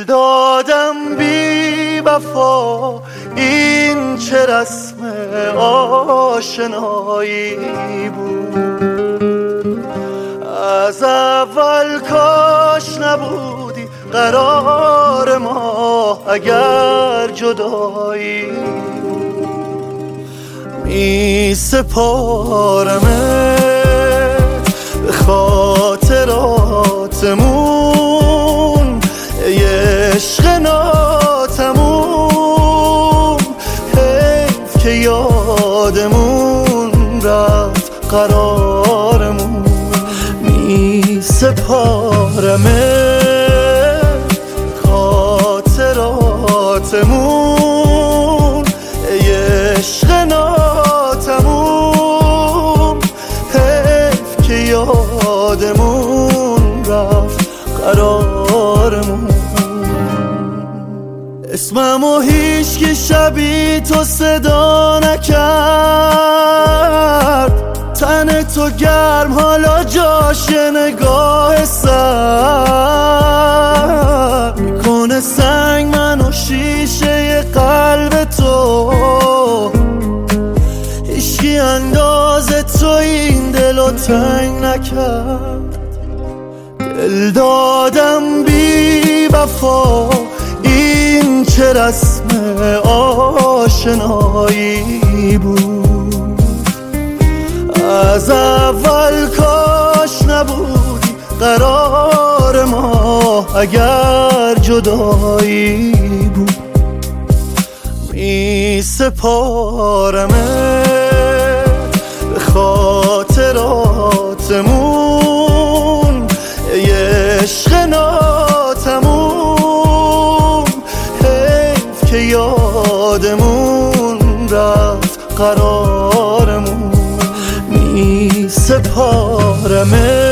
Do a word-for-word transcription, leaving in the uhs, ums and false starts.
دادم بی وفا، این چه رسم آشنایی بود. از اول کاش نبودی قرار ما اگر جدایی. می سپارمت به خاطراتمون، یه عشق ناتموم. حیف که یادمون رفت قرارمون. می سپارمت خاطراتمون، یه عشق ناتموم. حیف که یادمون رفت قرارمون. اسممو هیچ که شبیه تو صدا نکرد. تن تو گرم حالا جاش نگاه سر میکنه سنگ منو شیشه قلب تو. هیچکی انداز تو این دلو تنگ نکرد. دل دادم بی وفا، این چه رسم آشنایی بود. از اول کاش نبودی قرار ما اگر جدایی بود. می سپارمت به خاطراتمون، یه عشق ناتموم. حیف که یادمون رفت قرارمون. می سپارمت